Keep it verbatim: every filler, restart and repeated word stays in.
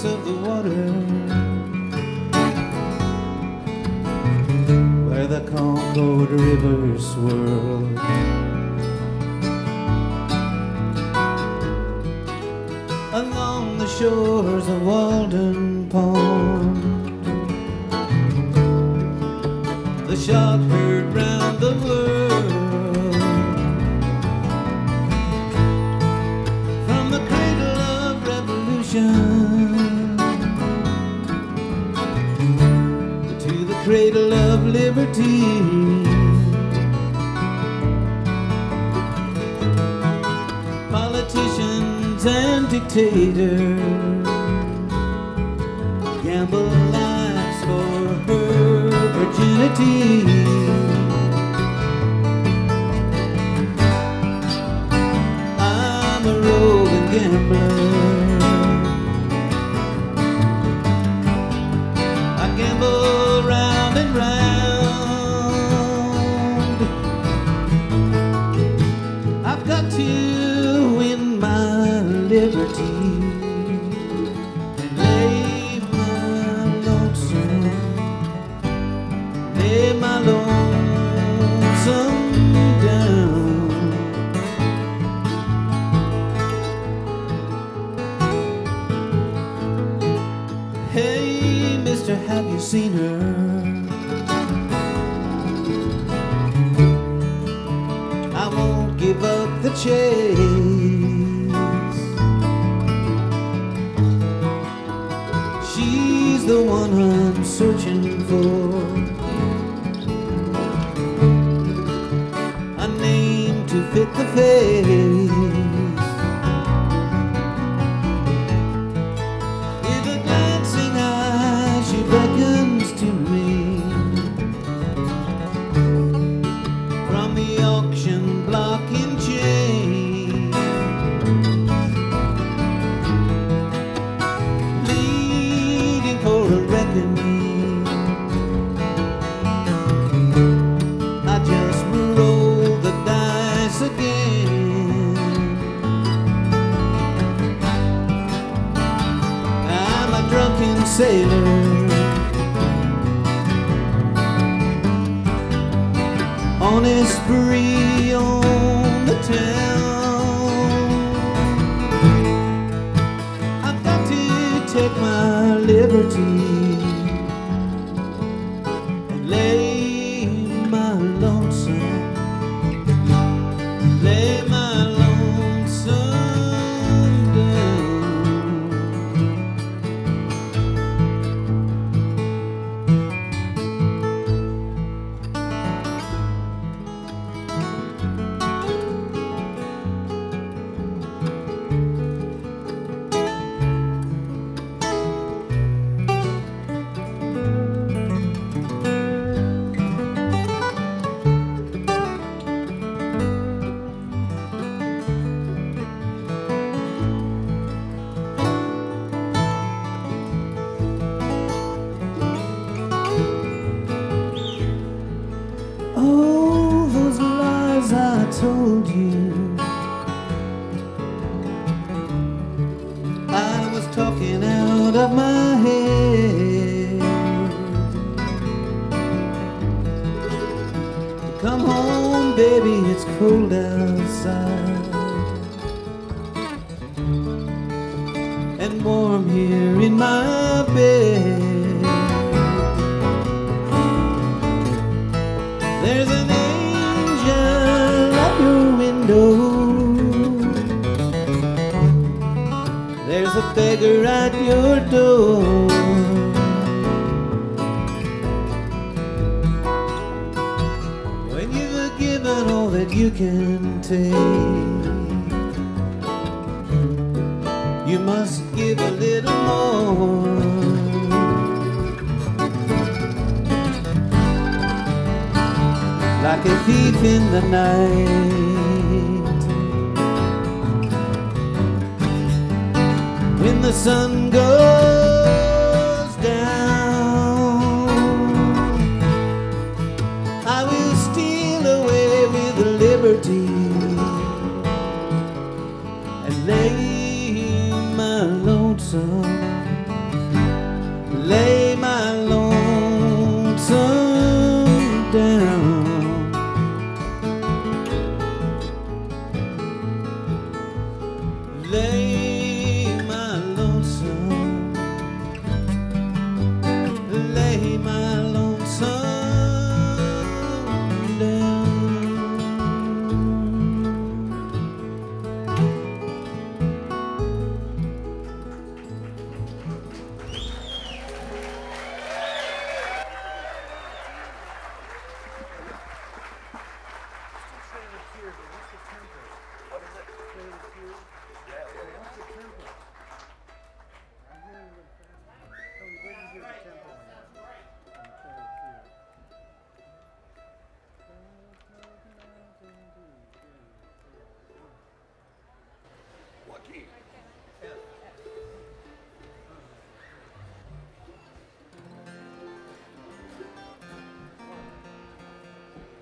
of the water, where the Concord River swirls. Along the shores of Walden Pond, the shot heard round the world, from the cradle of revolution to the cradle of liberty. Politicians and dictators gamble lives for her virginity. I'm a roving gambler. I gamble round and round. I've got to win my liberty and lay my lonesome, lay my lonesome down. Hey, mister, have you seen her? I won't give up the chase. She's the one I'm searching for, a name to fit the face. With a glancing eye she beckons to me from the auction block in chains, leading for a reckoning. I just roll the dice again. I'm a drunken sailor on a spree on the town. I've got to take my liberty and lay my lonesome, lay my lonesome down. Oh, those lies I told you, I was talking out of my head. Come home, baby, it's cold outside and warm here in my bed. There's an angel at your window, there's a beggar at your door. When you've given all that you can take, you must give a little more. Like a thief in the night, when the sun goes down, I will steal away with liberty and lay my lonesome, here, but what's the template? What is it? Play the cue. Yeah, yeah, What's yeah. the template? I'm hearing it fast. Tony, where did you hear the tempo on that? On the play the cue. What key?